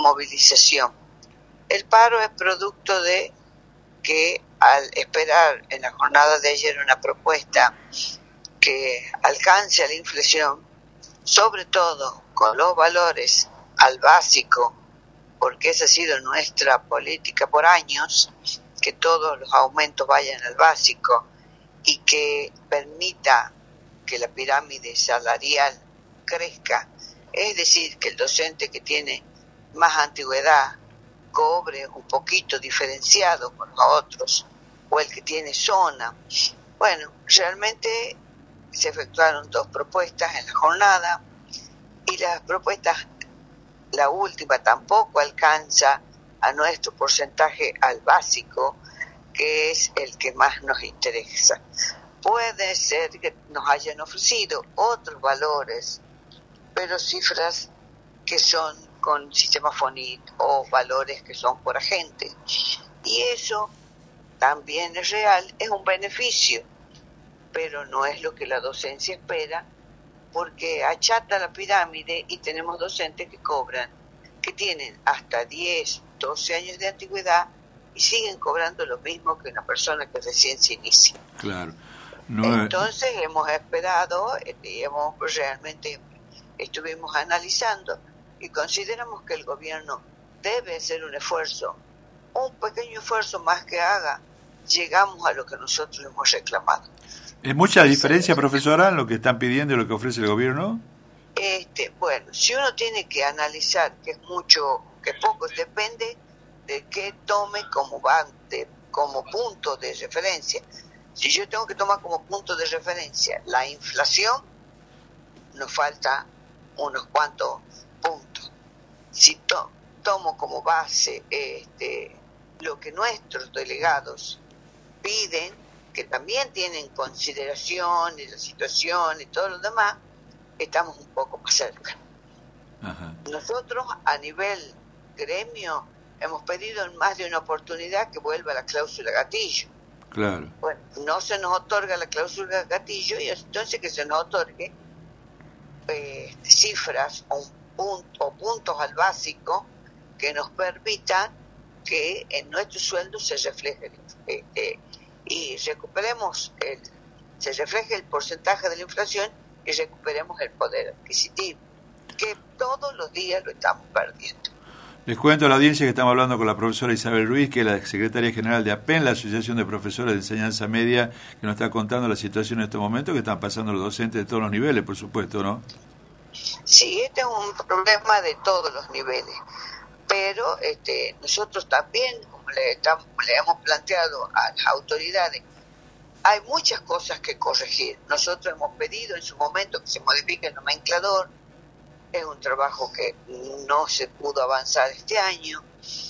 movilización. El paro es producto de que al esperar en la jornada de ayer una propuesta que alcance a la inflación, sobre todo con los valores al básico, porque esa ha sido nuestra política por años, que todos los aumentos vayan al básico y que permita que la pirámide salarial crezca, es decir, que el docente que tiene más antigüedad cobre un poquito diferenciado con los otros, o el que tiene zona. Bueno, realmente se efectuaron 2 propuestas en la jornada y las propuestas, la última tampoco alcanza a nuestro porcentaje al básico, que es el que más nos interesa. Puede ser que nos hayan ofrecido otros valores, pero cifras que son con sistema FONIT o valores que son por agente. Y eso también es real, es un beneficio, pero no es lo que la docencia espera, porque achata la pirámide y tenemos docentes que cobran, que tienen hasta 10, 12 años de antigüedad y siguen cobrando lo mismo que una persona que recién se inicia. Claro. Entonces hemos esperado, realmente estuvimos analizando y consideramos que el gobierno debe hacer un esfuerzo, un pequeño esfuerzo más que haga, llegamos a lo que nosotros hemos reclamado. ¿Es mucha diferencia, profesora, en lo que están pidiendo y lo que ofrece el gobierno? Bueno, si uno tiene que analizar que es mucho, que poco, depende de qué tome como punto de referencia. Si yo tengo que tomar como punto de referencia la inflación, nos falta unos cuantos puntos. Si tomo como base lo que nuestros delegados piden, que también tienen consideración y la situación y todo lo demás, estamos un poco más cerca. Ajá. Nosotros a nivel gremio hemos pedido en más de una oportunidad que vuelva la cláusula gatillo. Claro. Bueno, no se nos otorga la cláusula gatillo y entonces que se nos otorgue cifras o puntos al básico que nos permitan que en nuestros sueldos se refleje y recuperemos se refleje el porcentaje de la inflación y recuperemos el poder adquisitivo, que todos los días lo estamos perdiendo. Les cuento a la audiencia que estamos hablando con la profesora Isabel Ruiz, que es la secretaria general de APEN, la Asociación de Profesores de Enseñanza Media, que nos está contando la situación en estos momentos que están pasando los docentes de todos los niveles, por supuesto, ¿no? Sí, este es un problema de todos los niveles, pero nosotros también, como le hemos planteado a las autoridades, hay muchas cosas que corregir. Nosotros hemos pedido en su momento que se modifique el nomenclador. Es un trabajo que no se pudo avanzar este año.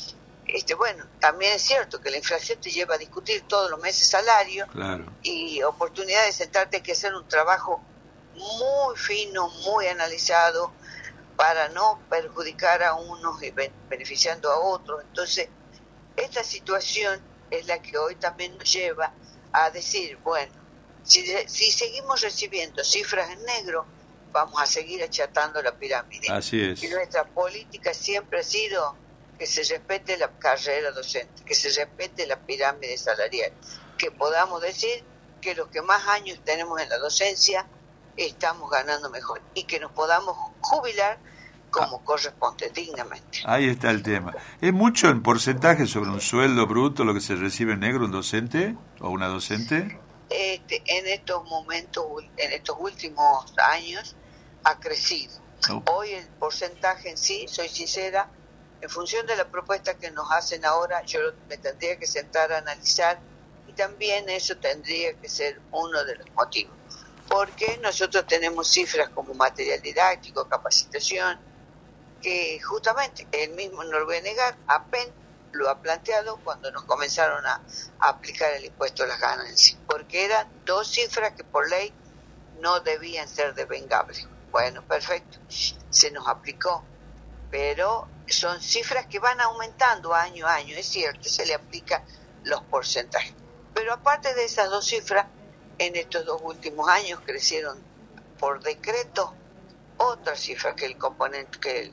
Bueno, también es cierto que la inflación te lleva a discutir todos los meses salario. Claro. Y oportunidad de sentarte, hay que hacer un trabajo muy fino, muy analizado, para no perjudicar a unos y beneficiando a otros. Entonces, esta situación es la que hoy también nos lleva a decir, bueno, si seguimos recibiendo cifras en negro, vamos a seguir achatando la pirámide. Así es. Y nuestra política siempre ha sido que se respete la carrera docente, que se respete la pirámide salarial, que podamos decir que los que más años tenemos en la docencia estamos ganando mejor y que nos podamos jubilar como corresponde, dignamente. Ahí está el tema. ¿Es mucho en porcentaje sobre un sueldo bruto lo que se recibe en negro un docente o una docente? En estos momentos, en estos últimos años, ha crecido. Hoy el porcentaje en sí, soy sincera, en función de la propuesta que nos hacen ahora, yo me tendría que sentar a analizar y también eso tendría que ser uno de los motivos. Porque nosotros tenemos cifras como material didáctico, capacitación, que justamente él mismo no lo voy a negar, APEN lo ha planteado cuando nos comenzaron a aplicar el impuesto a las ganancias, porque eran 2 cifras que por ley no debían ser devengables. Bueno, perfecto, se nos aplicó, pero son cifras que van aumentando año a año, es cierto, se le aplica los porcentajes. Pero aparte de esas 2 cifras, en estos 2 últimos años crecieron por decreto otras cifras que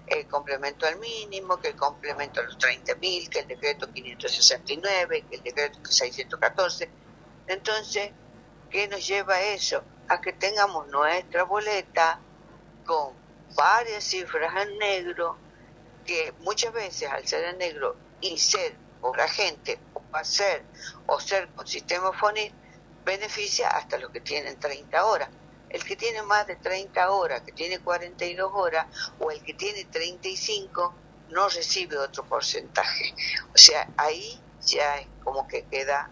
el complemento al mínimo, que el complemento a los 30.000, que el decreto 569, que el decreto 614. Entonces, ¿qué nos lleva a eso? A que tengamos nuestra boleta con varias cifras en negro, que muchas veces al ser en negro y ser por agente o ser con sistema FONIT, beneficia hasta los que tienen 30 horas. El que tiene más de 30 horas, que tiene 42 horas, o el que tiene 35, no recibe otro porcentaje. O sea, ahí ya es como que queda,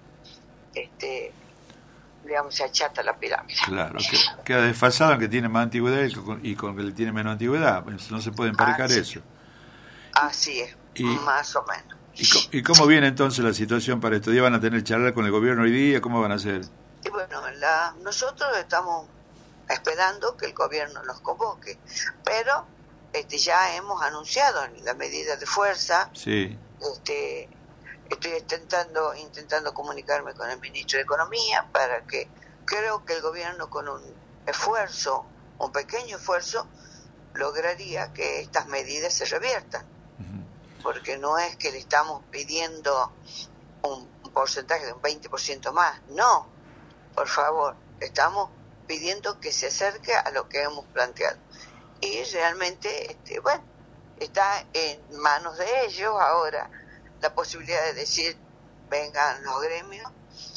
digamos, se achata la pirámide. Claro, queda desfasado el que tiene más antigüedad y con el que tiene menos antigüedad. No se puede emparejar eso. Así es, más o menos. ¿Y cómo viene entonces la situación para esto? ¿Ya van a tener charla con el gobierno hoy día? ¿Cómo van a hacer? Y bueno, nosotros estamos esperando que el gobierno nos convoque, pero ya hemos anunciado la medida de fuerza. Sí. Estoy intentando comunicarme con el ministro de Economía para que creo que el gobierno con un pequeño esfuerzo, lograría que estas medidas se reviertan. Porque no es que le estamos pidiendo un porcentaje de un 20% más, no, por favor, estamos pidiendo que se acerque a lo que hemos planteado. Y realmente, está en manos de ellos ahora la posibilidad de decir, vengan los gremios,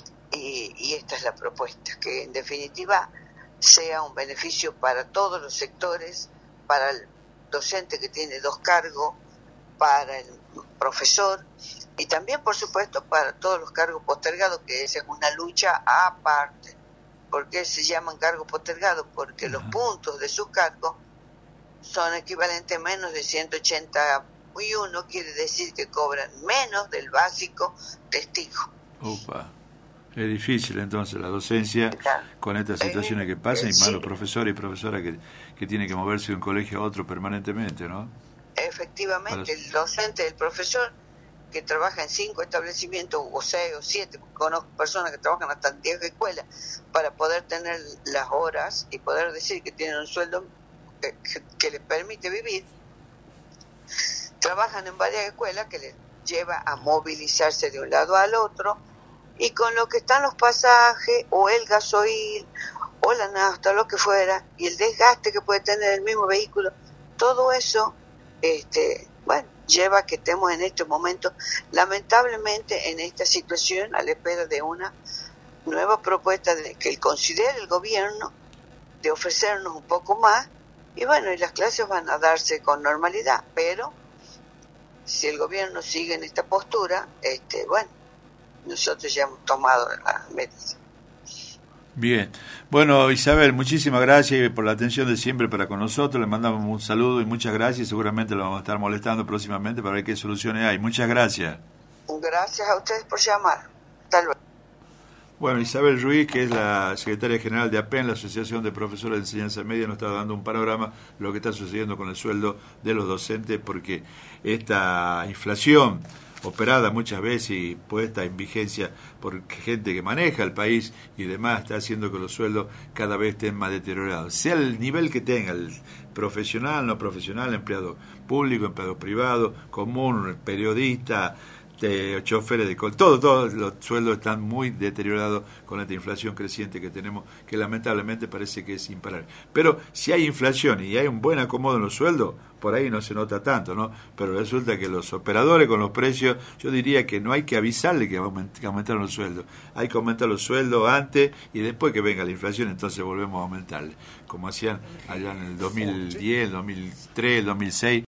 y esta es la propuesta, que en definitiva sea un beneficio para todos los sectores, para el docente que tiene 2 cargos, para el profesor y también, por supuesto, para todos los cargos postergados, que esa es una lucha aparte. ¿Por qué se llaman cargos postergados? Porque los puntos de sus cargos son equivalentes a menos de 181, quiere decir que cobran menos del básico testigo. Upa. Es difícil entonces la docencia con estas situaciones que pasan, y más los profesores y profesoras que tienen que moverse de un colegio a otro permanentemente, ¿no? Efectivamente, el docente, el profesor que trabaja en 5 establecimientos, o 6 o 7, conozco personas que trabajan hasta en 10 escuelas, para poder tener las horas y poder decir que tienen un sueldo que les permite vivir, trabajan en varias escuelas que les lleva a movilizarse de un lado al otro, y con lo que están los pasajes, o el gasoil, o la nafta, lo que fuera, y el desgaste que puede tener el mismo vehículo, todo eso lleva a que estemos en este momento, lamentablemente, en esta situación, a la espera de una nueva propuesta que considere el gobierno, de ofrecernos un poco más, y y las clases van a darse con normalidad, pero si el gobierno sigue en esta postura, nosotros ya hemos tomado la medida. Bien. Bueno, Isabel, muchísimas gracias por la atención de siempre para con nosotros. Le mandamos un saludo y muchas gracias. Seguramente lo vamos a estar molestando próximamente para ver qué soluciones hay. Muchas gracias. Gracias a ustedes por llamar. Hasta luego. Bueno, Isabel Ruiz, que es la secretaria general de APEN, la Asociación de Profesores de Enseñanza Media, nos está dando un panorama de lo que está sucediendo con el sueldo de los docentes, porque esta inflación operada muchas veces y puesta en vigencia por gente que maneja el país y demás, está haciendo que los sueldos cada vez estén más deteriorados. Sea el nivel que tenga, el profesional, no profesional, empleado público, empleado privado, común, periodista, choferes de todos los sueldos están muy deteriorados con esta inflación creciente que tenemos, que lamentablemente parece que es imparable. Pero si hay inflación y hay un buen acomodo en los sueldos, por ahí no se nota tanto, ¿no? Pero resulta que los operadores con los precios, yo diría que no hay que avisarle que aumentaron los sueldos, hay que aumentar los sueldos antes y después que venga la inflación, entonces volvemos a aumentarle, como hacían allá en el 2010, el 2003, el 2006.